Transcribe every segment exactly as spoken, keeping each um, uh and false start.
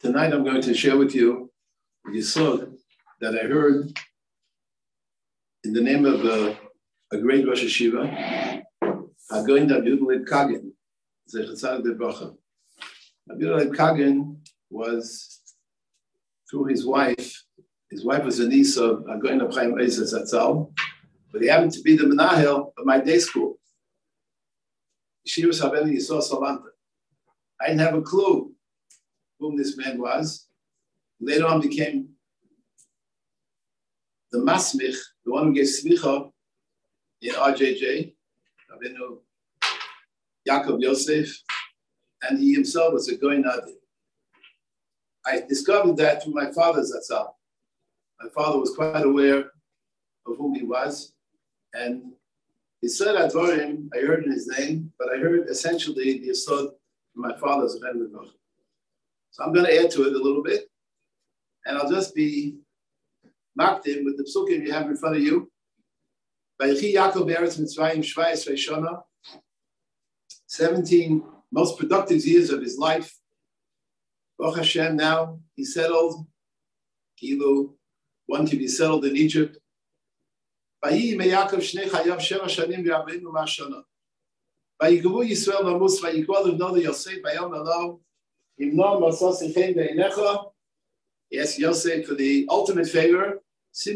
Tonight I'm going to share with you a yesod that I heard in the name of a, a great Rosh Hashiva, Hagoyin Rabbi Leib Kagan, Zecher Tzadik Lebracha. Rabbi Leib Kagan was, through his wife, his wife was a niece of Hagoyin Reb Chaim Ozer Zatzal, but he happened to be the menahel of my day school. She was Haveni Yisrael Salanta. I didn't have a clue whom this man was. Later on became the masmich, the one who gave smicha in R J J, Rabbeinu Yaakov Yosef, and he himself was a Goyin Adi. I discovered that through my father's Zatzal. My father was quite aware of whom he was, and he said Advarim, I heard in his name, but I heard essentially the yesod from my father's Rebbe Noach. So I'm going to add to it a little bit, and I'll just be marked in with the psukim you have in front of you. Vayechi Yaakov be'eretz Mitzrayim shvayis shana, seventeen most productive years of his life. Baruch Hashem, now he settled. Kilu, one can be settled in Egypt. Vayi meYaakov shnei chayav sheva shanim v'arbeinu ma'ashana. Vayigvu Yisrael namus vayikol ivno Yosef vayom elo. He asked Yosef for the ultimate favor. It's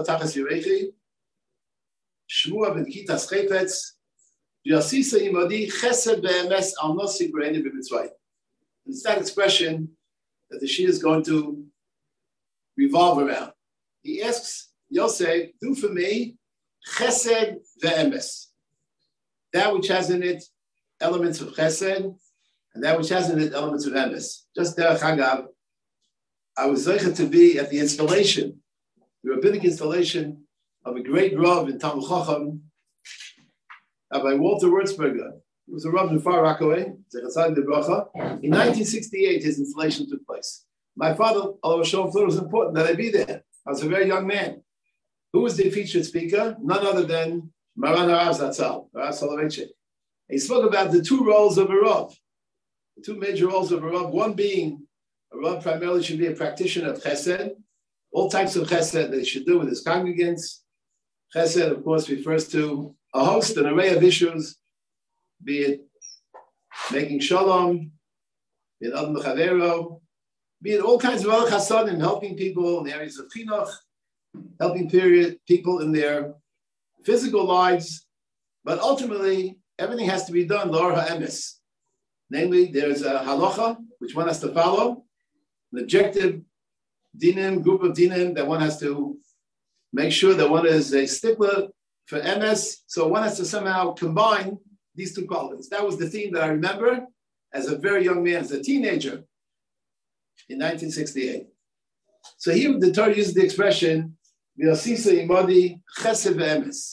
that expression that the Shia is going to revolve around. He asks Yosef, do for me chesed ve'emes. That which has in it elements of chesed, and that which has in it elements of emes. Just derech hagav, I was zeicher to be at the installation, the rabbinic installation of a great Rav in Talmud Chacham, Rabbi Walter Wurzberger. He was a Rav in Far Rockaway, Zecher Tzadik Lebracha. In nineteen sixty-eight, his installation took place. My father, Allah Shalom, thought it was important that I be there. I was a very young man. Who was the featured speaker? None other than Maran Harav Zatzal, Rav Soloveitchik. He spoke about the two roles of a Rav. The two major roles of a Rav, one being a Rav primarily should be a practitioner of Chesed, all types of Chesed that he should do with his congregants. Chesed, of course, refers to a host, an array of issues, be it making shalom, be it Adam Chavero, be it all kinds of other chasadim, helping people in the areas of chinuch, helping period people in their physical lives, but ultimately everything has to be done l'or ha'emes. Namely, there's a halacha, which one has to follow, an objective dinim, group of dinim that one has to make sure that one is a stickler for M S, so one has to somehow combine these two qualities. That was the theme that I remember as a very young man, as a teenager in nineteen sixty-eight. So here the Torah uses the expression, V'yasisa imadi chesed ve'emes.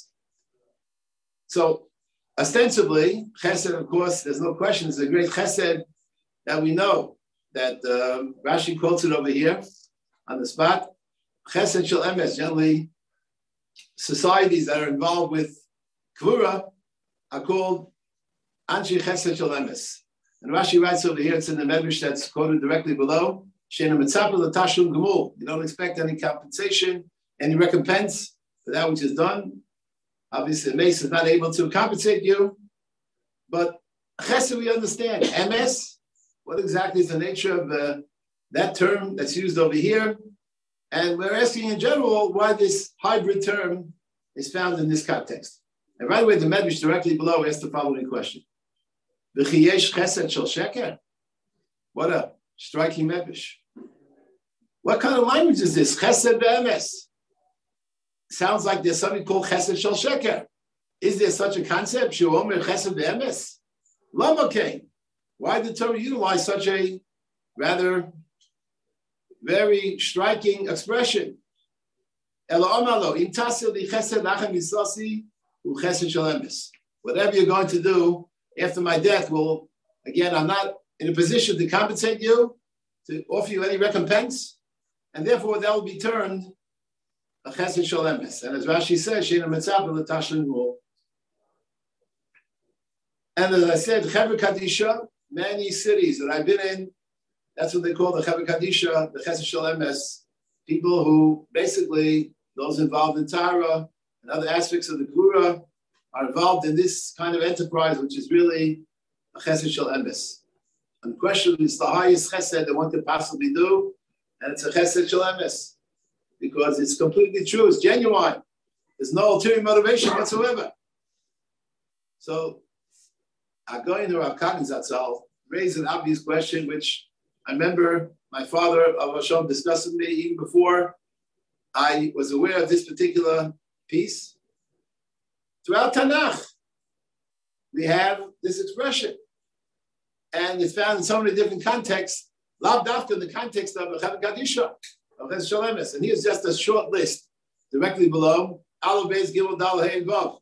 So, ostensibly, chesed, of course, there's no question, it's a great chesed that we know that um, Rashi quotes it over here on the spot. Chesed shel emes, generally, societies that are involved with kvura are called anshi chesed shel emes. And Rashi writes over here, it's in the Medrash that's quoted directly below, She'ena mitzapeh l'tashlum gemul. You don't expect any compensation, any recompense for that which is done. Obviously, the mace is not able to compensate you, but chesed we understand. M S, what exactly is the nature of uh, that term that's used over here? And we're asking in general why this hybrid term is found in this context. And right away, the Medrash directly below asks the following question: V'chiyesh chesed shel sheker? What a striking Medrash! What kind of language is this? Chesed ve'emes. Sounds like there's something called chesed shel sheker. Is there such a concept? She'omer chesed ve'emes. Lama came. Why did the Torah utilize such a rather very striking expression? Whatever you're going to do after my death will, again, I'm not in a position to compensate you, to offer you any recompense, and therefore that will be turned a chesed shel emes. And as Rashi says, she'ena mitzapeh l'tashlum gemul. And as I said, Chevra Kadisha, many cities that I've been in, That's what they call the Chevra Kadisha, the Chesed Shel Emes, people who basically, those involved in Tara and other aspects of the Gura are involved in this kind of enterprise, which is really a Chesed Shel Emes. Unquestionably, it's the highest Chesed that one could possibly do, and it's a Chesed Shel Emes, because it's completely true, it's genuine. There's no ulterior motivation whatsoever. So, Agoyin or Rav Kagan Zatzal raised an obvious question, which I remember my father, Av Hashem, discussed with me even before I was aware of this particular piece. Throughout Tanakh, we have this expression. And it's found in so many different contexts, lav dafka in the context of a Chevra Kadisha, of Chesed Shel Emes. And here's just a short list directly below. Aleph Beis Gimel Dal Hey Vav.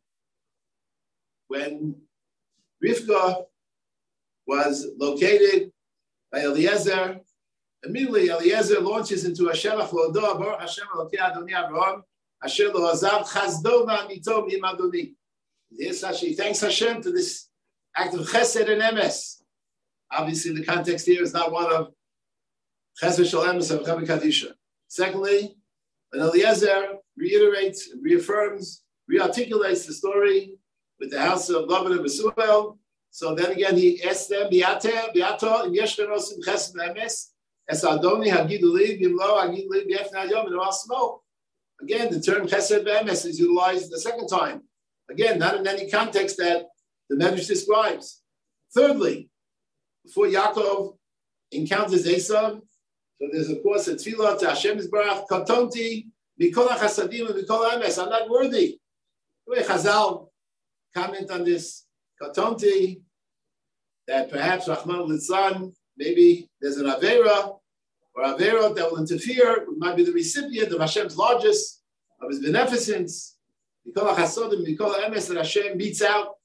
When Rivka was located by Eliezer, immediately Eliezer launches into a Shelach Lodo, Baruch Hashem Elokei Adoni Avraham, Asher Lo Azav Chazdo V'Amito Mim Adoni. He thanks Hashem for this act of Chesed and Emes. Obviously, the context here is not one of Chesed Shel Emes of Chevra Kadisha. Secondly, when Eliezer reiterates, reaffirms, rearticulates the story with the house of Laban and Besuel, so then again he asks them, Bi'ater, Bi'ato, in Yesh V'nosim Chesed Emes, Es Adoni Hagidu Li, Bimlo Hagidu Li, B'Yefna Yom, and Asmo. Again, the term Chesed Emes is utilized the second time. Again, not in any context that the Medrash describes. Thirdly, before Yaakov encounters Esav, so there's of course a tefillah to Hashem Yisbarach, Katonti, Mikol HaChasadim, and Mikol HaEmes, I'm not worthy. The way Chazal comment on this Katonti, that perhaps Rahman Litzlan, maybe there's an Avera, or Avera that will interfere, might be the recipient of Hashem's largest, of his beneficence, Mikol HaChasadim, Mikol HaEmes, that Hashem beats out.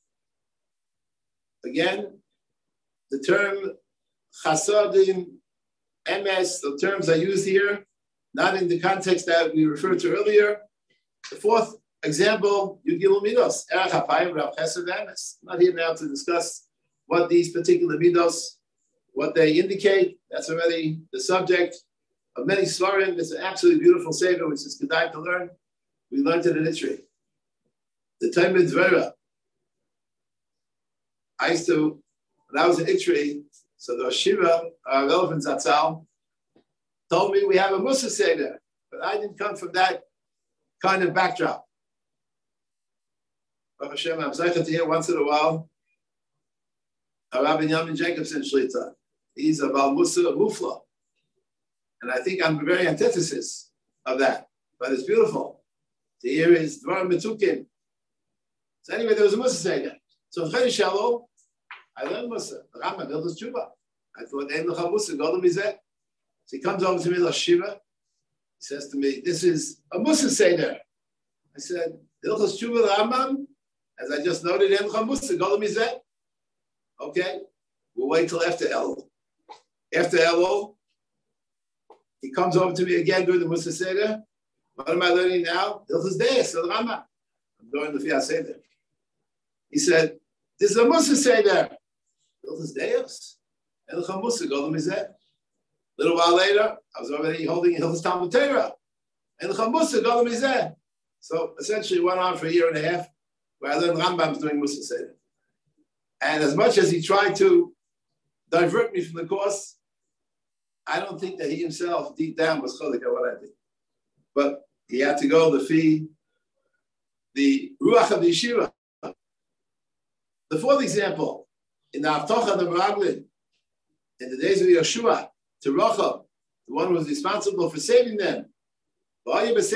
Again, the term chasadim, emes, the terms are used here, not in the context that we referred to earlier. The fourth example, Yugil Midos, Erech HaPayim, Rav Chesed Emes. I'm not here now to discuss what these particular Midos, what they indicate. That's already the subject of many Svarim. It's an absolutely beautiful sefer, which is Kedai to learn. We learned it in Itri. The Talmud Dvera. I used to, when I was in Itri, so the Shiva, our relevant Zatzal, told me we have a Musa Seder, but I didn't come from that kind of backdrop. Baruch Hashem, I'm zeicher to hear once in a while Rabbi Yamin Jacobson Shlita. He's about Musa Mufla. And I think I'm the very antithesis of that. But it's beautiful to hear his Dvar Metukim. So anyway, there was a Musa Seder. So in Chedesh Shalom, I learned Musa. The Rambam built his tshuva. I thought, Ein Lecha Musa, Godel Mizeh. So he comes over to me, Shiva. He says to me, this is a Musa Seder. I said, Hilchos Tshuva the Rambam, as I just noted, Ein Lecha Musa, Godel Mizeh. Okay, we'll wait till after Elul. After Elul, he comes over to me again during the Musa Seder. What am I learning now? Hilchos Deis, the Rambam. I'm going to Fiat Seder. He said, this is a Musa Seder. Hilchos Deis. Ein Lecha Musa, Godel Mizeh. A little while later, I was already holding Hilchos Talmud Torah. Ein Lecha Musa, Godel Mizeh. So essentially, it went on for a year and a half, where I learned Rambam doing Musa Seder. And as much as he tried to divert me from the course, I don't think that he himself, deep down, was cholik at what I did. But he had to go to feed the Ruach of the Yeshiva. The fourth example, in the Avtocha of the Meraglin, in the days of Yeshua, to Rachel, the one who was responsible for saving them, because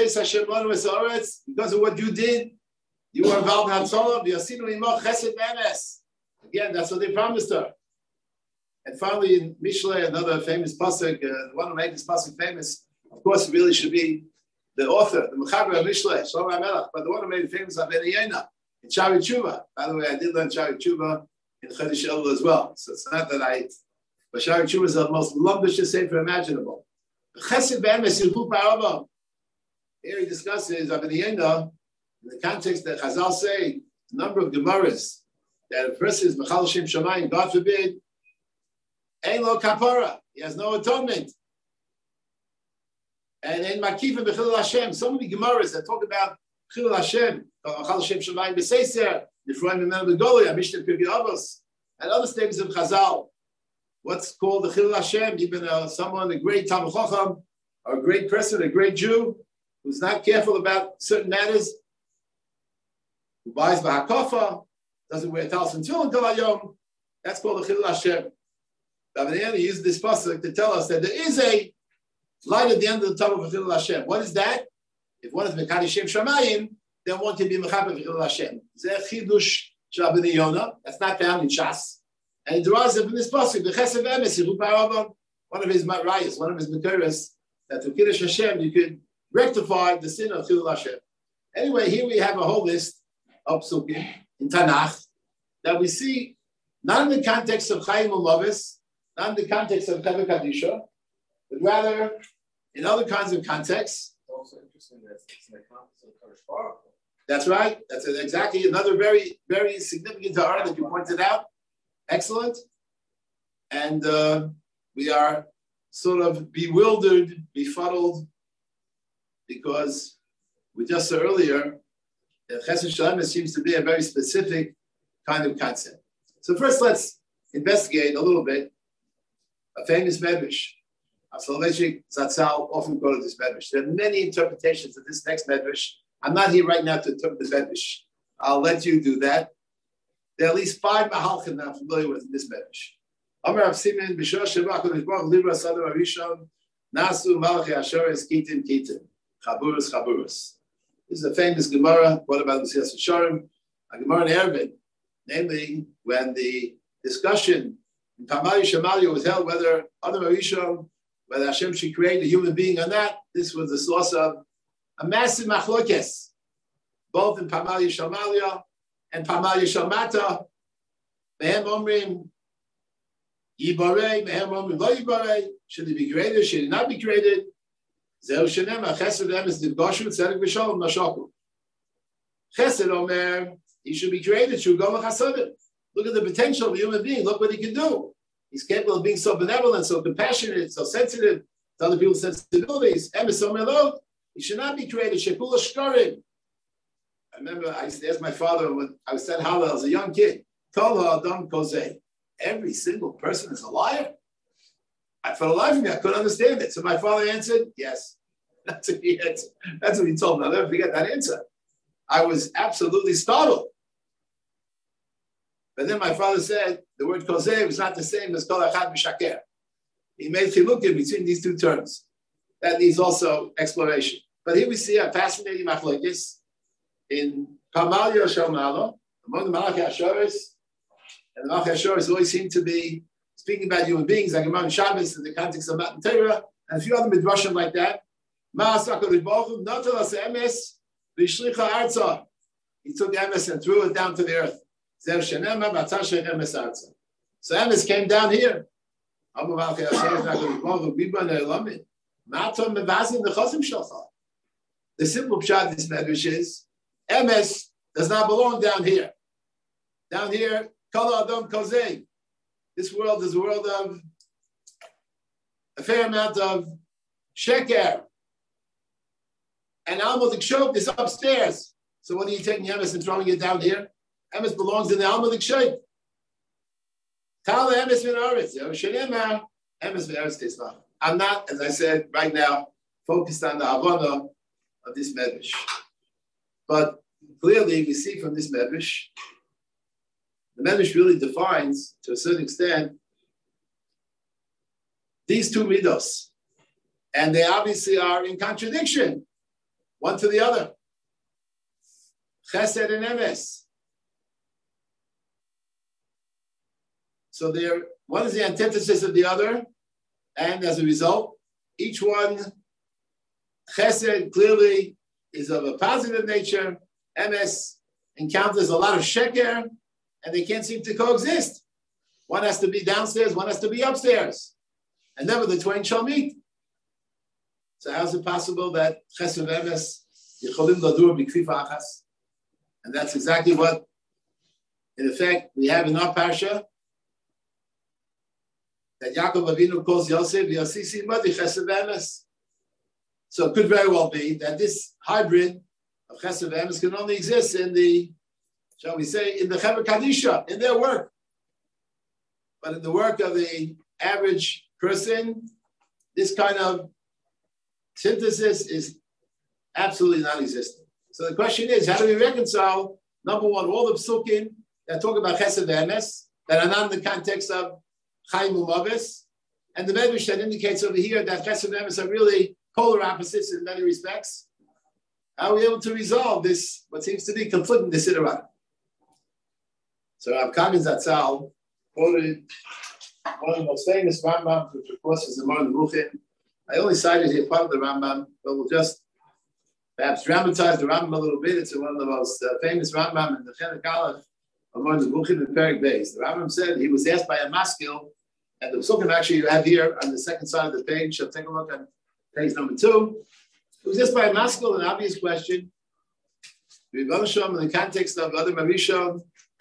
of what you did, you were involved in Hatzalah, Chesed Emes. Again, that's what they promised her. And finally, in Mishlei, another famous pasuk, uh, the one who made this pasuk famous, of course, it really should be the author, the Mechaber of Mishlei, Shlomo HaMelech, but the one who made it famous, Ben Yaina, in Shari Tshuva. By the way, I did learn Shari Tshuva in Chedesh Elul as well. So it's not that I, but Shari Tshuva is the most lumbish sefer imaginable. Chesed Be'emes Yilchu Pa'aravam. Here he discusses Ben Yaina in the context that Chazal say, a number of Gemaras, that a person is Mechal Shem Shamayim, God forbid, Ein Lo Kapara. He has no atonement. And in Makif and Bechilul Hashem, so many Gemaras that talk about Bechilul Hashem, Chal Hashem Shamayim B'Seiser, Nifroim Mimel B'Goli, Mishnah Pirkei Avos, and other statements of Chazal. What's called the Chilul Hashem, even uh, someone, a great Talmid Chacham, or a great person, a great Jew, who's not careful about certain matters, who buys B'Hakafa, doesn't wear talis and tefillin until Hayom, that's called the Chilul Hashem. Rabbi He used this pasuk to tell us that there is a light at the end of the tunnel of Chilul Hashem. What is that? If one is Mekadei Shem Shamayim, then one can be Mechaber Chilul Hashem. Zeh Chidush Shel Bnei Yonah. That's not found in Shas. And it derives from this pasuk, the Chesed Emes, one of his rayas, one of his Mekoros, that to Kiddush Hashem you could rectify the sin of Chilul Hashem. Anyway, here we have a whole list of psukim in Tanakh that we see not in the context of Chaim U'Mavis, not in the context of Tevet Kadisha, but rather in other kinds of contexts. It's also interesting that it's in the context of Kadosh Baruch Hu. That's right. That's exactly another very, very significant Tahara that you pointed out. Excellent. And uh, we are sort of bewildered, befuddled, because we just saw earlier that Chesed Shalem seems to be a very specific kind of concept. So first, let's investigate a little bit a famous medrash. Soloveitchik Zatzal often quoted this medrash. There are many interpretations of this next medrash. I'm not here right now to interpret the medrash. I'll let you do that. There are at least five mahalchim that I'm familiar with in this medrash. Amar Rav Simen b'shor sheba kodesh baruch libra sadar arishon nasu malachi asheres kitin kitin chaburus chaburus. This is a famous Gemara. What about the Mesilas Yesharim? A Gemara in Eruvin, namely when the discussion in Pamali Shemalia was held whether Adam Arishon, whether Hashem should create a human being or not. This was the source of a massive machlokes, both in Pamali Shemalia and Pamali Shamata. Mehem Omrim Yibarei, Mehem Omrim Lo Yibarei. Should he be created? Should he not be created? Zeu Shenem HaChesed Emes Nivgoshu Tzedek V'Shalom Nashaku. Chesed Omer, he should be created. Should go L'Chasadim. Look at the potential of a human being. Look what he can do. He's capable of being so benevolent, so compassionate, so sensitive to other people's sensibilities. Emes Omer Lo, he should not be created. Shekula Shkarim. I remember I used to ask my father when I was at Hallel as a young kid, Tol Ha'adam Kozeh. Every single person is a liar. I, for the life of me, I couldn't understand it. So my father answered, yes. That's what he answered. That's what he told me. I'll never forget that answer. I was absolutely startled. But then my father said the word kozeh was not the same as kol echad mishaker. He made chilukim between these two terms. That needs also exploration. But here we see a fascinating machlokes in Pamalia Shalmalo, among the Malachi Asheres. And the Malachi Asheres always seem to be speaking about human beings, like Imam Shabbos in the context of Matan Torah, and a few other midrashim like that. He took emes and threw it down to the earth. So emes came down here. The simple pshat of this medrash is emes does not belong down here. Down here, kol adam kozeh. This world is a world of a fair amount of sheker. And Alma Shop is upstairs. So what are you taking emes and throwing it down here? Emes belongs in the Alma Shop. Tala emes min aretz. Shenema emes min aretz tisma. I'm not, as I said right now, focused on the Havana of this medrash. But clearly we see from this medrash, the medrash really defines, to a certain extent, these two midos. And they obviously are in contradiction, one to the other. Chesed and emes. So they're, one is the antithesis of the other, and as a result, each one, chesed clearly is of a positive nature, emes encounters a lot of sheker, and they can't seem to coexist. One has to be downstairs, one has to be upstairs. And never the twain shall meet. So how is it possible that chesed emes yicholim ladur b'kfifa achas? And that's exactly what, in effect, we have in our parsha. that Yaakov Avinu calls Yosef Yosisi Madi Chesed V'Emes. So it could very well be that this hybrid of Chesed V'Emes can only exist in the, shall we say, in the Chevra Kadisha, in their work. But in the work of the average person, this kind of synthesis is absolutely non-existent. So the question is, how do we reconcile, number one, all the psukim that talk about Chesed V'Emes, that are not in the context of Chaim U'Mavis, and the Medrash that indicates over here that Chesed V'Emes are really polar opposites in many respects. How are we able to resolve this, what seems to be conflicting desiderata? So Rav Kagan Zatzal quoted one of the most famous Rambams, which of course is the Moreh Nevuchim. I only cited here part of the Rambam, but we'll just perhaps dramatize the Rambam a little bit. It's one of the most uh, famous Rambam in the Chelik Aleph of Moreh Nevuchim in Perek Beis. The Rambam said he was asked by a maskil, and the psukim actually you have here on the second side of the page. So take a look at page number two. It was asked by a maskil an obvious question. Rebbe Shalom, in the context of other Marishon,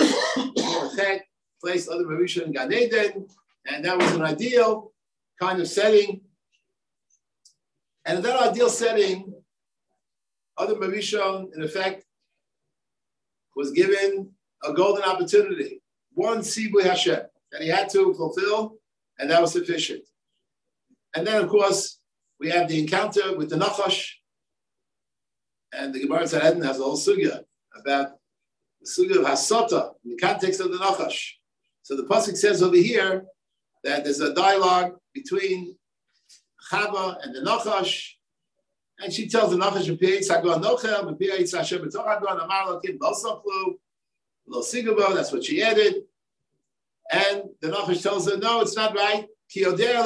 placed other Marishon in Gan Eden, and that was an ideal kind of setting. And in that ideal setting, other Marishon, in effect, was given a golden opportunity, one Sibui Hashem, that he had to fulfill, and that was sufficient. And then, of course, we have the encounter with the Nachash, and the Gemara Sanhedrin has a whole sugya about the sugya of Hasata in the context of the Nachash. So the pasuk says over here that there's a dialogue between Chava and the Nachash, and she tells the Nachash, that's what she added. And the Nachash tells her, no, it's not right. This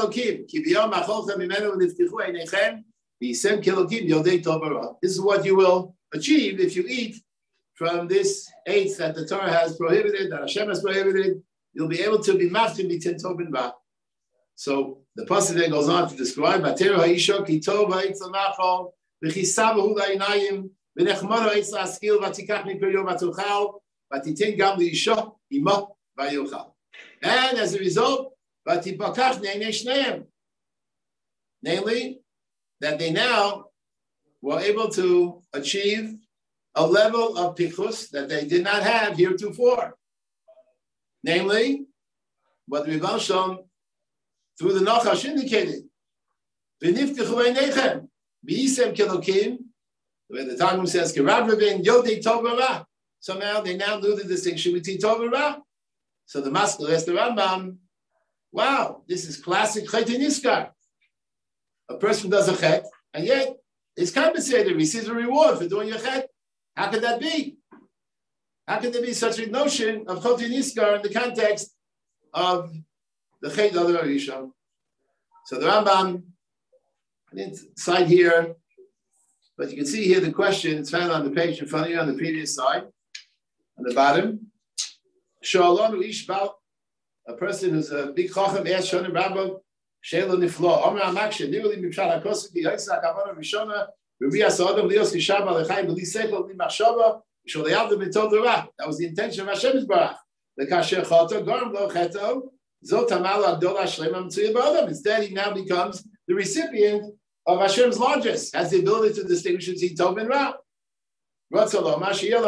is what you will achieve if you eat from this eighth that the Torah has prohibited, that Hashem has prohibited. You'll be able to be maftim bitin tov and ba. So the pasuk then goes on to describe Matero ha'isha ki tov ha'itz l'machol v'chisav ha'inayim v'nechmar ha'itz la'askil v'tikach mi'peryo v'tuchal v'titin gam l'isha ima v'yochal. And as a result, v'tipakach ne'nei shneim, namely that they now were able to achieve a level of pichus that they did not have heretofore. Namely, what the Rebbe Shalom through the Nachash indicated, v'niftichu einechem, v'yisem kilokim, the way the Talmud says, k'rav ravin yodei tov v'ra. Somehow they now do the distinction between tov and ra. So the Maskil asked the Rambam, wow, this is classic chet niskar. A person does a chet, and yet is compensated, receives a reward for doing a chet. How could that be? How could there be such a notion of chet niskar in the context of the chet of the Rishon? So the Rambam, I didn't cite here, but you can see here the question. It's found on the page in front of you on the previous side, on the bottom. Shalom Ishbal, a person who's a big chacham, asked Shonim Rabba, Sheila Niflo, Omer Amakshe, nearly Mipshal HaKosiki, Yitzhak Avana Rishona, Rubi Asadam, Leos Kishaba, Lechaim, Beli Seichel, Limachshava, Sholayavda B'tov Torah. That was the intention of Hashem's Barach. The Kasher Choto, Gorm Lo Cheto, Zot Hamal Agdola Shlema Mitzuyah B'Adam. Instead, he now becomes the recipient of Hashem's largesse, has the ability to distinguish between Tov and Ra. Sorry, the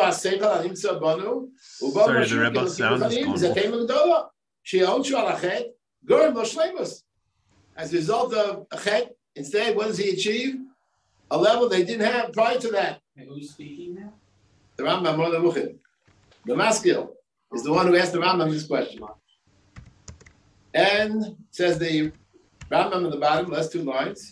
Rebbe sound is gone. As a result of a chet, instead, what does he achieve? A level they didn't have prior to that. And who's speaking now? The Rambam Moreh Nevuchim. The Maskil is the one who asked the Rambam this question. And says the Rambam at the bottom, last two lines,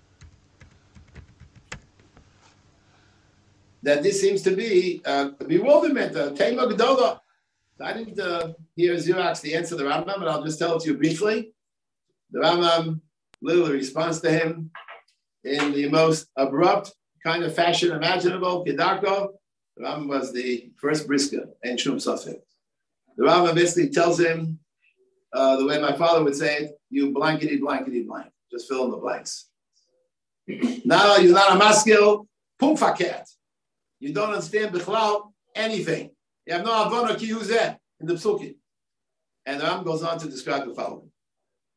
that this seems to be uh, a bewilderment, a tema gedola. I didn't uh, hear Xerox the answer to the Rambam, but I'll just tell it to you briefly. The Rambam literally responds to him in the most abrupt kind of fashion imaginable. Kedarko, the Rambam was the first brisker, and Shum Safek. The Rambam basically tells him, uh, the way my father would say it, you blankety, blankety, blank. Just fill in the blanks. Now you're not a maskil, pumfaket. You don't understand bichlal anything. You have no avona ki yuzeh in the psukim. And the Rambam goes on to describe the following.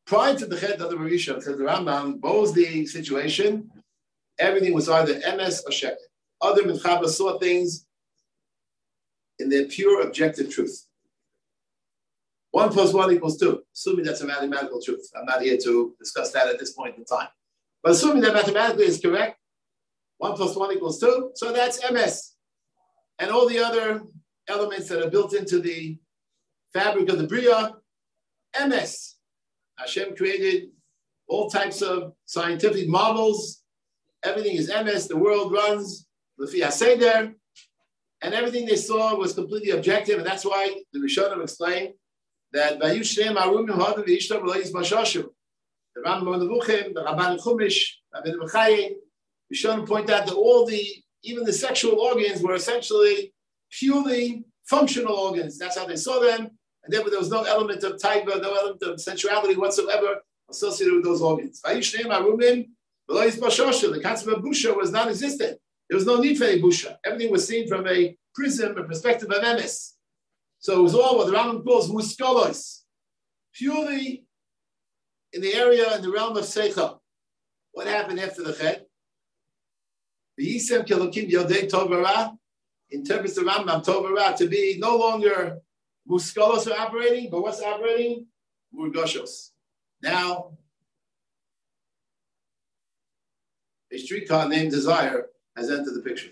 Prior to the Chet of the Rishon, says the Rambam, what was the situation? Everything was either emes or sheker. Other Mechaber saw things in their pure objective truth. One plus one equals two, assuming that's a mathematical truth. I'm not here to discuss that at this point in time. But assuming that mathematically is correct, one plus one equals two, so that's M S. And all the other elements that are built into the fabric of the Bria, M S. Hashem created all types of scientific marvels. Everything is M S. The world runs Lefi HaSeder. And everything they saw was completely objective. And that's why the Rishonim explained that Vayu Shnei Marumim Hadu V'Ishtav Lo Yizbashashu. The Rambam Nevuchim, the Rabban Chumash, Rabbi Mechaye, Rishonim point out that all the, even the sexual organs were essentially purely functional organs. That's how they saw them. And therefore there was no element of taiva, no element of sensuality whatsoever associated with those organs. Vayu Shnei Marumim Lo Yizbashashu. The concept of busha was non-existent. There was no need for any busha. Everything was seen from a prism, a perspective of emes. So it was all what the Rambam calls muskalos, purely in the area, in the realm of seichel. What happened after the chet? V'yisem kelokim yodei tov v'ra interprets the Rambam tov v'ra to be no longer muskalos are operating, but what's operating? Murgoshos. Now, a streetcar named Desire has entered the picture.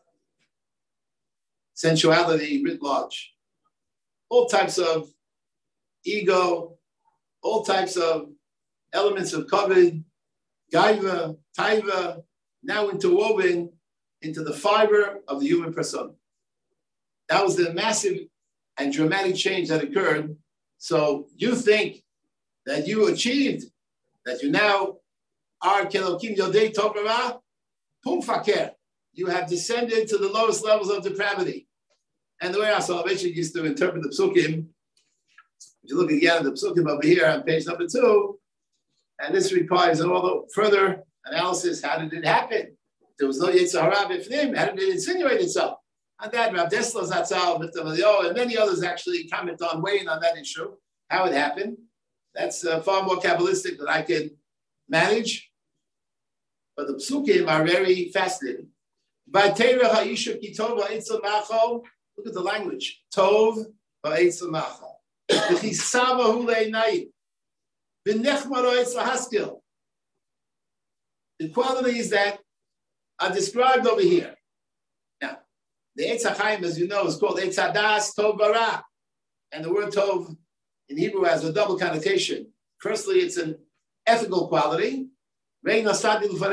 Sensuality writ large. All types of ego, all types of elements of kavod, gaiva, taiva, now interwoven into the fiber of the human persona. That was the massive and dramatic change that occurred. So you think that you achieved, that you now are kelokim yodei tov v'ra, pum faker. You have descended to the lowest levels of depravity. And the way our salvation used to interpret the psukim, if you look again at the psukim over here on page number two, and this requires a little further analysis. How did it happen? There was no Yetzer Hara b'fnim. How did it insinuate itself? On that, Rav Dessler Zatzal, Miftah Malio, and many others actually comment on, weighing on that issue, how it happened. That's uh, far more Kabbalistic than I can manage. But the psukim are very fascinating. Look at the language. Tov va'etzel machal. V'chisava hu le'nayim. V'nechmaro etzel haskil. The qualities that are described over here. Now, the Eitz HaChaim, as you know, is called Eitz HaDas Tov Bara. And the word Tov in Hebrew has a double connotation. Firstly, it's an ethical quality. Twice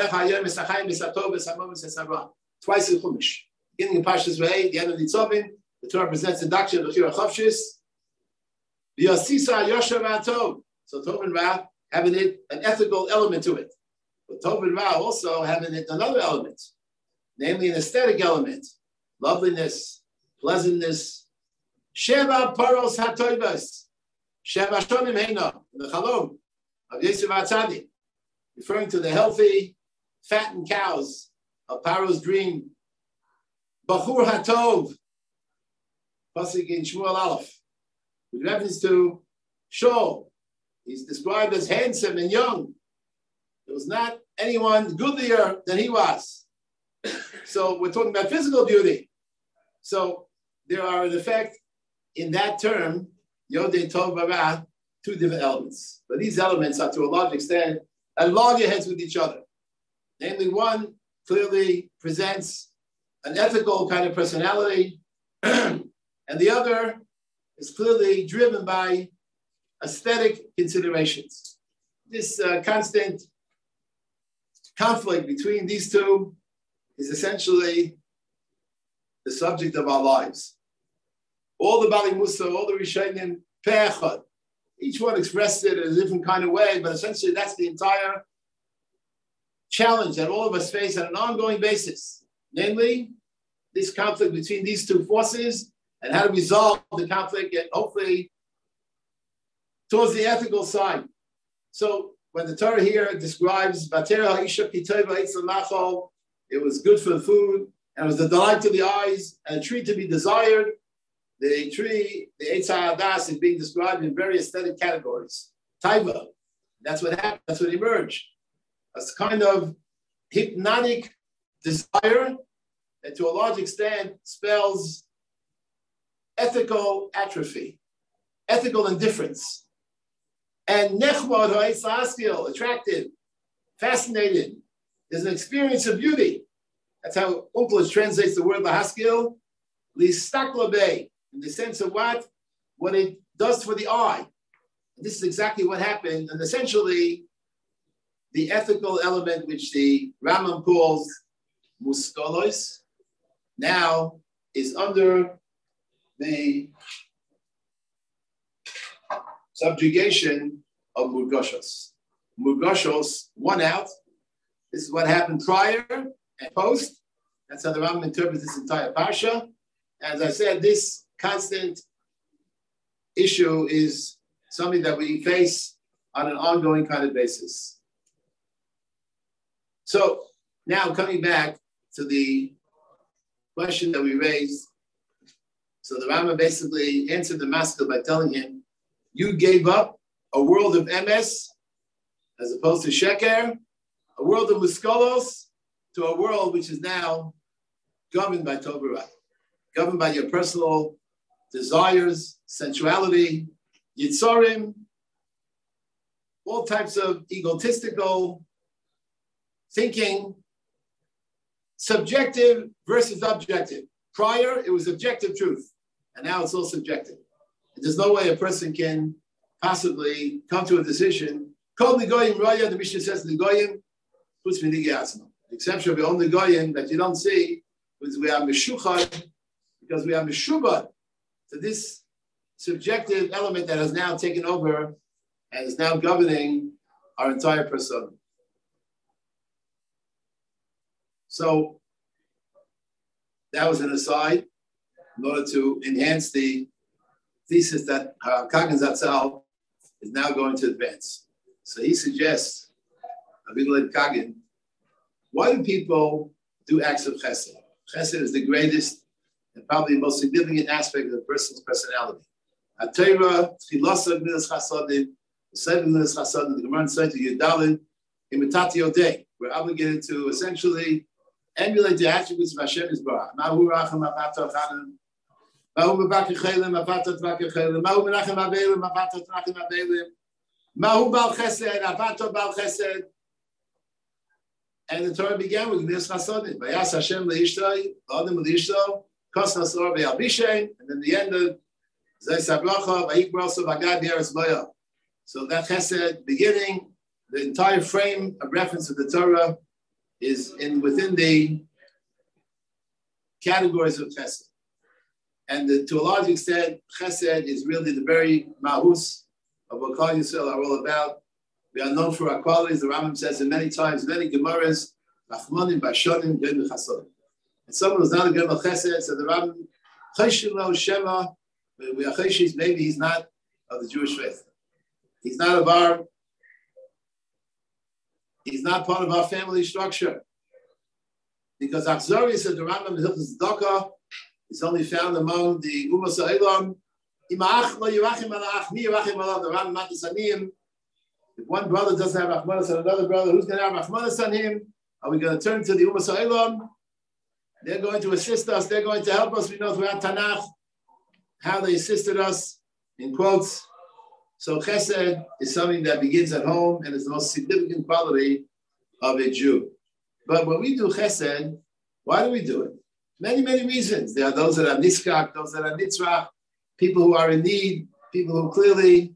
in Chumash. Beginning of Parshas Re'eh, the end of Nitzavim, the Torah presents the doctrine of Bechira Chavshis. V'yasisa Yosher V'atov. So Tov and Ra having it an ethical element to it. But Tov and Ra also having it another element, namely an aesthetic element, loveliness, pleasantness. Sheva Paros HaToivas. Sheva Shonim Heina, the Chalom of Yosef HaTzadik, referring to the healthy, fattened cows of Paro's dream. Bachur HaTov, pasuk in Shmuel Aleph, with reference to Shaul. He's described as handsome and young. There was not anyone goodlier than he was. So we're talking about physical beauty. So there are, in effect, in that term, Yodei Tov Bara, two different elements. But these elements are, to a large extent, at loggerheads with each other. Namely, one clearly presents an ethical kind of personality, and the other is clearly driven by aesthetic considerations. This uh, constant conflict between these two is essentially the subject of our lives. All the Bali Musa, all the Rishonim, Pe'echad, each one expressed it in a different kind of way, but essentially that's the entire challenge that all of us face on an ongoing basis. Namely, this conflict between these two forces and how to resolve the conflict and hopefully towards the ethical side. So when the Torah here describes Vatera Ha'isha Kitova Eitzel Machal, it was good for the food and it was the delight to the eyes and a tree to be desired. The tree, the Eitz HaDas, is being described in very aesthetic categories. Taiva, That's what happened. That's what emerged. A kind of hypnotic desire that to a large extent spells ethical atrophy, ethical indifference. And nechmod ha'etzlaskil, attractive, fascinated. There's an experience of beauty. That's how Unclus translates the word lahaskil, listaklabe, in the sense of what? What it does for the eye. And this is exactly what happened. And essentially, the ethical element, which the Rambam calls muskolos, now is under the subjugation of murgoshos. Murgoshos won out. This is what happened prior and post. That's how the Rambam interprets this entire parsha. As I said, this constant issue is something that we face on an ongoing kind of basis. So now coming back to the question that we raised. So the Rambam basically answered the master by telling him, you gave up a world of M S as opposed to Sheker, a world of Muskolos to a world which is now governed by Tov Ra, governed by your personal desires, sensuality, Yitzorim, all types of egotistical thinking, subjective versus objective. Prior, it was objective truth, and now it's all subjective. And there's no way a person can possibly come to a decision. Kol Negoyim Raya, the Mishnah says, Negoyim, puts Minigi Atzma. The exception of the only Negoyim that you don't see is we are Meshuchad, because we are Meshubad to this subjective element that has now taken over and is now governing our entire persona. So that was an aside in order to enhance the thesis that uh, Kagan Zatzal is now going to advance. So he suggests, Avigled Kagan, why do people do acts of chesed? Chesed is the greatest and probably the most significant aspect of a person's personality. HaTorah, Tchilasa Gmilas Chasadim, the seven Gmilas Chasadim, the Gemara said to Yudalin, Imitati Yodei. We're obligated to essentially emulate the attributes of Hashem Yisbarach. Mahu Racham Avatar Chanan, Mahu Mabaki Chelim, Avatar Tvaki Chelim, Mahu Menachem Avelim, Avatar Trachim Avelim, Mahu Bal Chesed, Avatar Bal Chesed. And the Torah began with Gmilas Chasadim. Vayas Hashem Leishtai, Adam Leishto, Kosnas Or Ve'al Bishain, and then the end of Zay Sabracha, Vayikbar Also Vagad Yeres Loya. So that Chesed beginning, the entire frame of reference of the Torah is in within the categories of Chesed. And the, to a large extent, Chesed is really the very mahus of what Klal Yisrael are all about. We are known for our qualities. The Rambam says it many times, many Gemaras, Rachmanim, Bashonim, Gem Chasodim. And someone who's not a Gem Chesed, so the Rambam, Cheshilo Shema, we are Cheshis, maybe he's not of the Jewish faith. He's not of our, he's not part of our family structure. Because Achzori said the Rambam in Hilchos Tzedakah is only found among the Umas Ha'elam. Ima'ach lo yirachim ala'ach, mi yirachim ala'ach, the Rambam Matis Aniyim. If one brother doesn't have Rachmanas on another brother, who's going to have Rachmanas on him? Are we going to turn to the Umas Ha'elam? They're going to assist us. They're going to help us. We know throughout Tanakh how they assisted us, in quotes. So chesed is something that begins at home and is the most significant quality of a Jew. But when we do chesed, why do we do it? Many, many reasons. There are those that are niskak, those that are nitzrach, people who are in need, people who clearly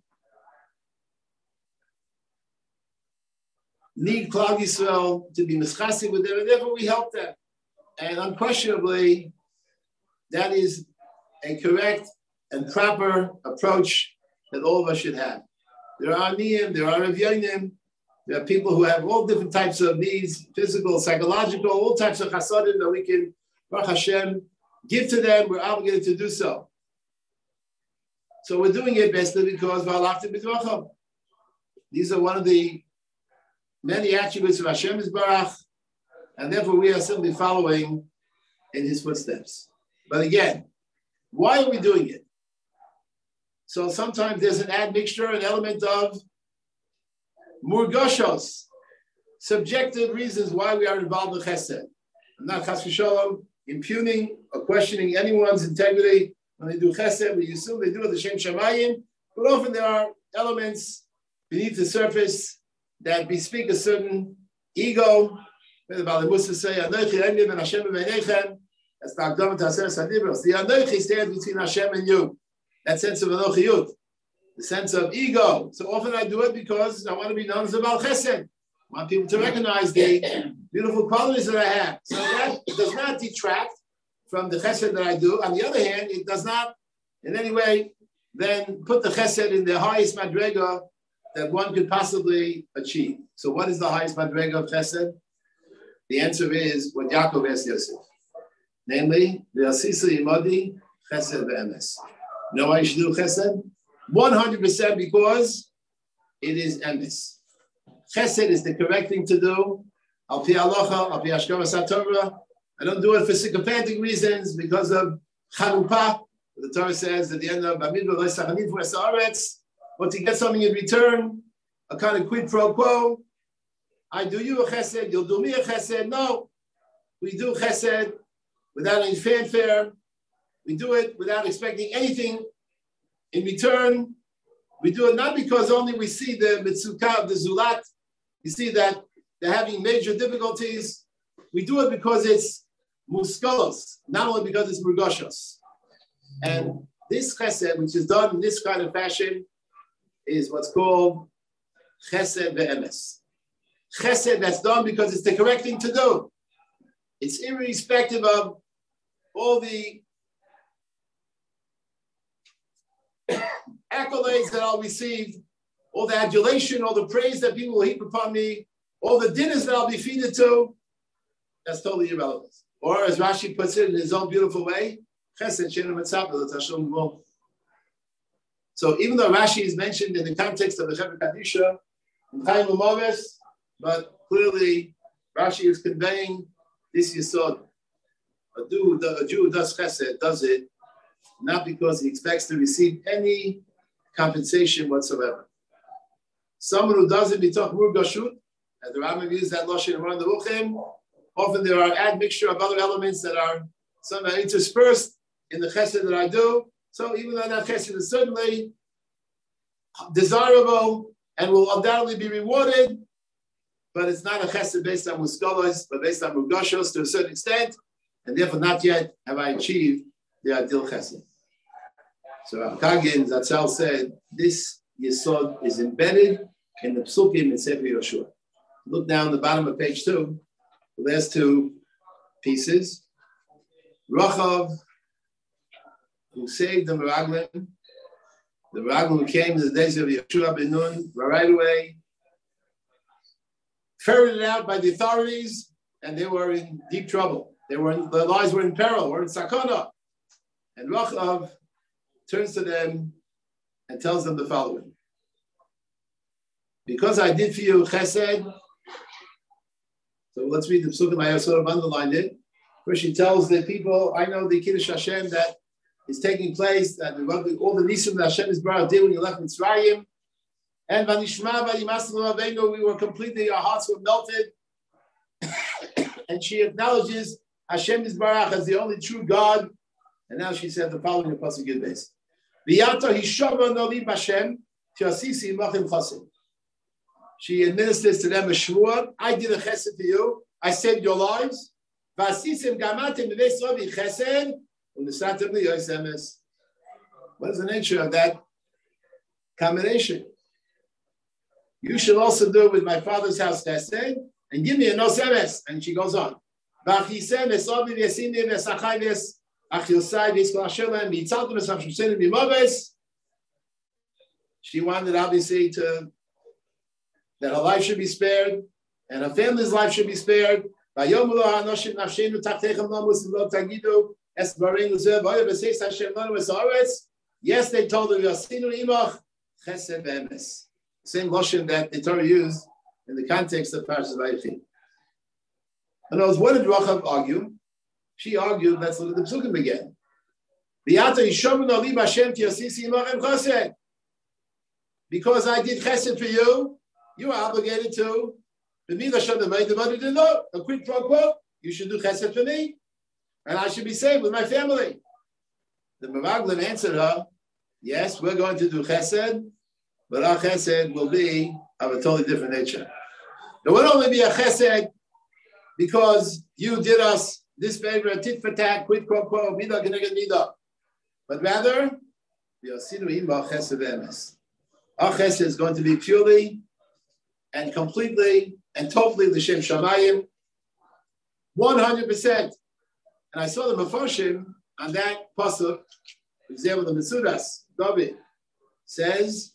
need Klal Yisrael to be mischasik with them, and therefore we help them. And unquestionably, that is a correct and proper approach that all of us should have. There are aniyim, there are avyonim, there are people who have all different types of needs, physical, psychological, all types of chasadim that we can, Baruch Hashem, give to them. We're obligated to do so. So we're doing it basically because v'alachtim b'dvacham. These are one of the many attributes of Hashem Yisbarach, and therefore we are simply following in His footsteps. But again, why are we doing it? So sometimes there's an admixture, an element of Murgashos, subjective reasons why we are involved in chesed. I'm not chas v'shalom impugning or questioning anyone's integrity when they do chesed. We assume they do it l'shem shamayim, but often there are elements beneath the surface that bespeak a certain ego. The Bali Musa say, "Anochi Enim and Hashem v'nechem." That's the Akdama Taseres Hadibros. The Anochi stands between Hashem and you. That sense of Anochiyut, the sense of ego. So often I do it because I want to be known as a Baal Chesed. I want people to recognize the beautiful qualities that I have. So that does not detract from the Chesed that I do. On the other hand, it does not in any way then put the Chesed in the highest madrega that one could possibly achieve. So what is the highest madrega of Chesed? The answer is what Yaakov asked Yosef. Namely, V'asisa Yimadi Chesed ve'emes. You know why you should do Chesed? one hundred percent because it is emes. Chesed is the correct thing to do. Al pi halacha, al pi hashkamas haTorah. I don't do it for sycophantic reasons because of chanupah. The Torah says at the end of Bamidbar Le'sachanim for Esaretz, but to get something in return, a kind of quid pro quo. I do you a chesed, you'll do me a chesed. No, we do chesed without any fanfare. We do it without expecting anything in return. We do it not because only we see the mitzukah of the zulat. You see that they're having major difficulties. We do it because it's muskalos, not only because it's murgashos. And this chesed, which is done in this kind of fashion, is what's called chesed ve'emes. Chesed that's done because it's the correct thing to do. It's irrespective of all the accolades that I'll receive, all the adulation, all the praise that people will heap upon me, all the dinners that I'll be feeded to. That's totally irrelevant. Or as Rashi puts it in his own beautiful way, chesed she'enu mitzapeh l'tashlum gvul. So even though Rashi is mentioned in the context of the Chevra Kadisha, in Chaim U'Maves, but clearly Rashi is conveying this yesod. A Jew, a Jew who does chesed does it not because he expects to receive any compensation whatsoever. Someone who does it mitoch murgashut, as the Rambam used that lashon in one of the Ruchim, often there are admixture of other elements that are somehow interspersed in the chesed that I do. So even though that chesed is certainly desirable and will undoubtedly be rewarded, but it's not a chesed based on muskalos, but based on murgashos to a certain extent, and therefore not yet have I achieved the ideal chesed. So Rav Kagin Zatzal said, this yesod is embedded in the psukim in Sefer Yoshua. Look down the bottom of page two, the last two pieces. Rachav, who saved the Meraglim, the Meraglim who came in the days of Yeshua ben Nun, right away, ferreted out by the authorities, and they were in deep trouble. They were in, their lives were in peril, were in sakana. And Rachav turns to them and tells them the following. Because I did for you chesed, so let's read the psukim. I sort of underlined it. First, she tells the people, I know the Kiddush Hashem that is taking place, that all the nisim that Hashem is brought did when you left Mitzrayim. And Vanishma, Vanimasnu Avenu, we were completely, our hearts were melted. And she acknowledges Hashem is Barach as the only true God. And now she said the following in Pasuk Yud Beis. V'yata hishava nolim Hashem tiasisi machim chasim. She administers to them a shvuah. I did a chesed to you. I saved your lives. V'asisim gamatim b'veis Rabbi chesed u'nesatem liyos emes. What is the nature of that combination? You should also do it with my father's house chesed and give me a nos emes. And she goes on. V'achisem esovi v'yasini v'sachai v'yas she wanted obviously to that her life should be spared and her family's life should be spared. Yes, they told her same lotion that the Torah used in the context of Parashas Vayechi. And I was what did Rachav argue? She argued, let's look at the psukim again. Because I did chesed for you, you are obligated to a quid pro quo. You should do chesed for me, and I should be saved with my family. The Meraglim answered her, yes, we're going to do chesed, but our chesed will be of a totally different nature. It will only be a chesed because you did us this favor, tit for tat, quid pro quo, midah keneged midah. But rather, our chesed is going to be purely and completely and totally l'shem shamayim, one hundred percent. And I saw the Mefarshim on that pasuk, for example, the Metzudas, David says,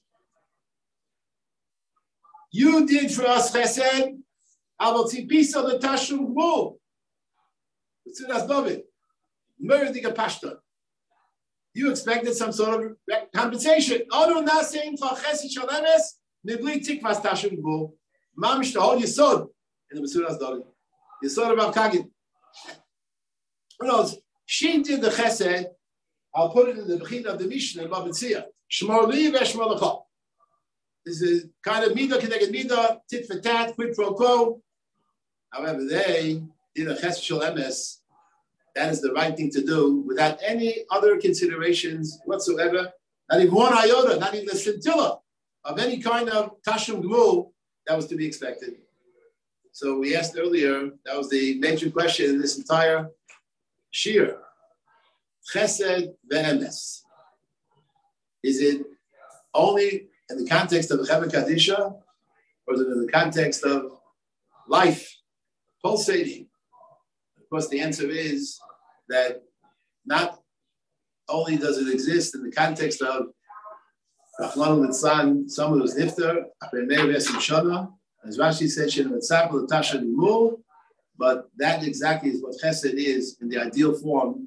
you did for us chesed, aval tzipisa l'tashum gmul. Metzudas David, murdiga pashta. You expected some sort of compensation. Anu nasim for chesed shalemes, mibli tikvas tashum gmul. Mamish the whole Yisod in the Metzudas David. Yisod of Avkagid. Who knows? She did the chesed. I'll put it in the Bechina of the Mishnah in Babitzia. Shmor li v'shmor lecha. This is kind of midah keneged midah, tit for tat, quid pro quo. However, they did a chesed shel emes. That is the right thing to do without any other considerations whatsoever. Not even one iota, not even a scintilla of any kind of tashum gmul that was to be expected. So we asked earlier, that was the major question in this entire shir. Chesed ve'emes. Is it only in the context of the Cheved Kadisha, or is it in the context of life, pulsating? Of course, the answer is that not only does it exist in the context of Rachmana litzlan, someone who's nifter, as Rashi said, but that exactly is what chesed is in the ideal form.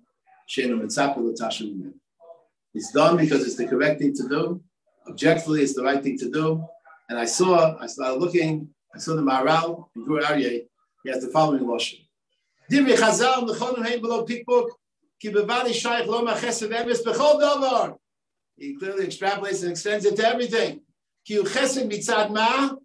It's done because it's the correct thing to do. Objectively, it's the right thing to do. And I saw, I started looking, I saw the Maharal in Gur Aryeh. He has the following lashon. Divrei Chazal nechonim hein below pikbuk ki bevadi shayich lo machesed emes bechol davar. He clearly extrapolates and extends it to everything. Ki u chesed mitzad ma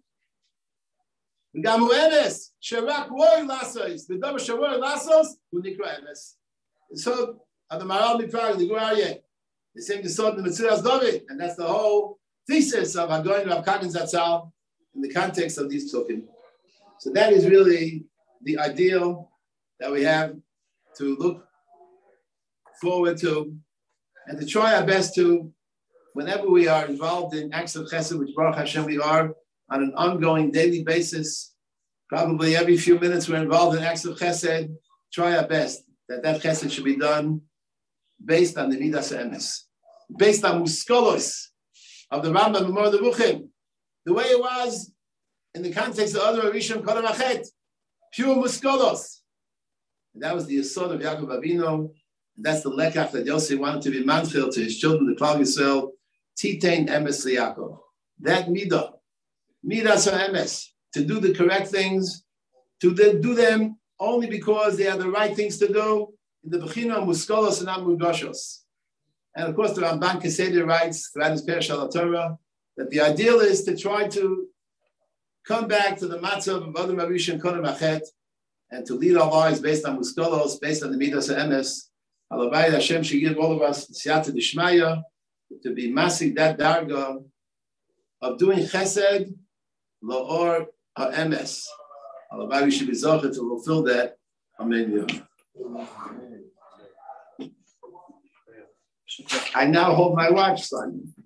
v'gam hu emes sherak roy lasos v'davar sheroy lasos hu nikra emes. So at the Maharal Mikvah, the Gur Aryeh, the same disort in the Metzudas David, and that's the whole thesis of Hagoyin Rav Kagan Zatzal in the context of these psukim. So that is really the ideal that we have to look forward to and to try our best to, whenever we are involved in acts of chesed, which Baruch Hashem we are on an ongoing daily basis, probably every few minutes we're involved in acts of chesed, try our best that that chesed should be done based on the midas emes, based on muskolos of the Rambam and Mor Nevuchim, the way it was in the context of other Rishon Kodem Achet, pure muskolos. And that was the yesod of Yaakov Avinu. And that's the lekach that Yosef wanted to be manchil to his children, the Klal Yisrael, Titein emes liYaakov. That midah, midas emes, to do the correct things, to do them only because they are the right things to do, in the Bechina Muskolos and Amudashos. And of course, the Ramban Keseder writes throughout his Perush al Torah that the ideal is to try to come back to the matzav of other Marisha and Kodem Achet and to lead our lives based on Muskolos, based on the Midas Emes. Alabai Hashem should give all of us Siyata Dishmaya to be massing that darga of doing Chesed La'or HaEmes. Alabai we should be zocher to fulfill that. Amen. I now hold my watch, son.